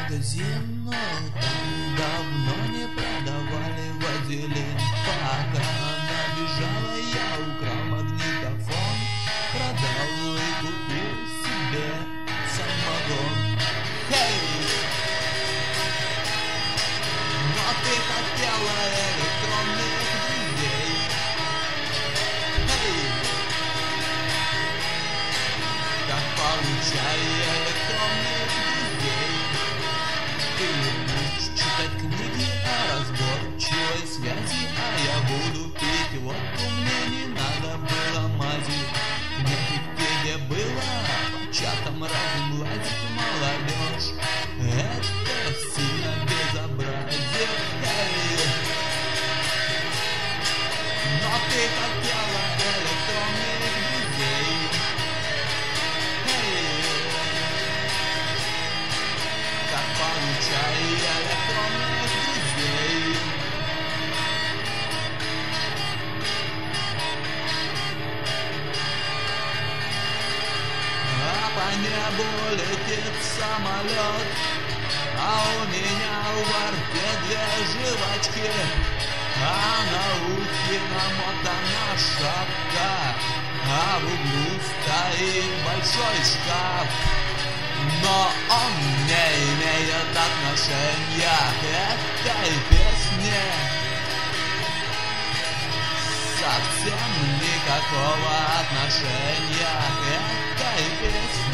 магазин, но там давно не продавали вазелин. Пока она бежала, я украл магнитофон, продал и купил себе самогон. Но ты хотела электронных друзей. Как получай электронных друзей. Ты будешь читать книги о разборчивой связи, а я буду пить водку, мне не надо было мази. Мне в Википедии было по чатам разным лазить молодежь. Это сильно безобразие. Но ты хотела электронных друзей. Как получай электронных друзей. А по небу летит самолет, а у меня во рте две жвачки, а на ухе намотана шапка, а в углу стоит большой шкаф. Но он не имеет отношения к этой песне, совсем никакого отношения к этой песне.